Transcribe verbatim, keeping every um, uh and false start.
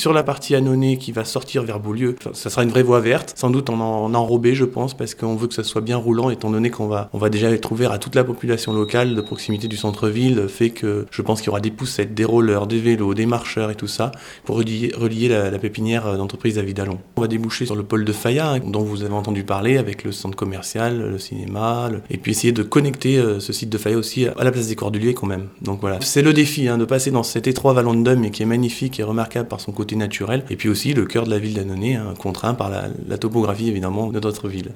Sur la partie Annonay qui va sortir vers Beaulieu, ça sera une vraie voie verte, sans doute en, en enrobé je pense, parce qu'on veut que ça soit bien roulant, étant donné qu'on va, on va déjà être ouvert à toute la population locale de proximité du centre-ville, fait que je pense qu'il y aura des poussettes, des rollers, des vélos, des marcheurs et tout ça, pour relier, relier la, la pépinière d'entreprise à Vidalon. On va déboucher sur le pôle de Faya, hein, dont vous avez entendu parler, avec le centre commercial, le cinéma, le... et puis essayer de connecter euh, ce site de Faya aussi à la place des Cordeliers quand même. Donc voilà, c'est le défi hein, de passer dans cet étroit vallon de Dôme, qui est magnifique et remarquable par son côté naturel, et puis aussi le cœur de la ville d'Annonay, hein, contraint par la, la topographie évidemment de notre ville.